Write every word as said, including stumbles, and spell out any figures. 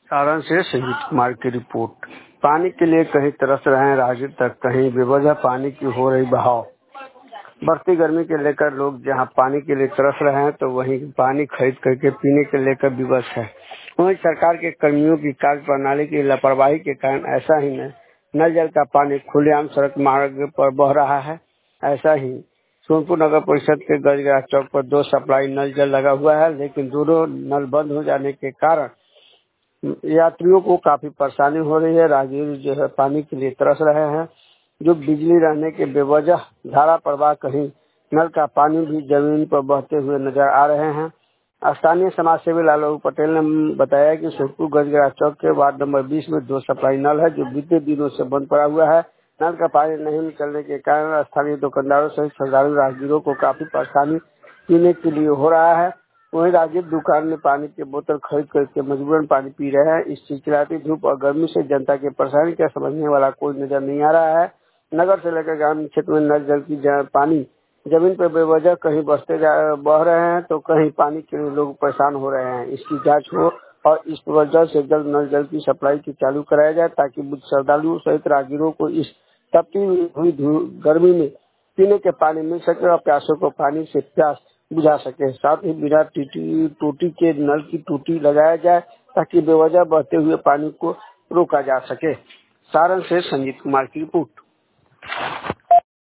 सारण से संजीत कुमार की रिपोर्ट। पानी के लिए कहीं तरस रहे हैं राहगीर तक कहीं बेवजह पानी की हो रही बहाव। बढ़ती गर्मी के लेकर लोग जहां पानी के लिए तरस रहे हैं तो वहीं पानी खरीद करके पीने के लेकर विवश है। वहीं सरकार के कर्मियों की कार्य प्रणाली की लापरवाही के कारण ऐसा ही न नल जल का पानी खुलेआम सड़क मार्ग पर बह रहा है। ऐसा ही सोनपुर नगर परिषद के गजगरा चौक पर दो सप्लाई नल जल लगा हुआ है, लेकिन दोनों नल बंद हो जाने के कारण यात्रियों को काफी परेशानी हो रही है। राहगीर जो है पानी के लिए तरस रहे हैं। जो बिजली रहने के बेवजह धारा प्रवाह कहीं नल का पानी भी जमीन पर बहते हुए नजर आ रहे हैं। स्थानीय समाज सेवी लालू पटेल ने बताया कि सोनपुर गजगरा चौक के वार्ड नंबर बीस में दो सप्लाई नल है जो बीते दिनों से बंद पड़ा हुआ है। नल का पानी नहीं निकलने के कारण स्थानीय दुकानदारों सहित श्रद्धालु राहगीरों को काफी परेशानी पीने के लिए हो रहा है। वहीं राहगीर दुकान में पानी की बोतल खरीद करके मजबूरन पानी पी रहे हैं। इस चिलचिलाती धूप और गर्मी से जनता की परेशानी क्या समझने वाला कोई नजर नहीं आ रहा है। नगर से लेकर ग्रामीण क्षेत्र में नल जल की पानी जमीन पर बेवजह कहीं बसते बह रहे हैं तो कहीं पानी के लिए लोग परेशान हो रहे हैं। इसकी जांच हो और इस पर जल्द से जल्द नल जल की सप्लाई की चालू कराया जाए ताकि बुद्ध श्रद्धालुओं सहित राहगीरों को इस तपती हुई गर्मी में पीने के पानी मिल सके और प्यासों को पानी से प्यास बुझा सके। साथ ही बिना टूटी के नल की टूटी लगाया जाए ताकि बेवजह बहते हुए पानी को रोका जा सके। सारण से संजीत कुमार की रिपोर्ट।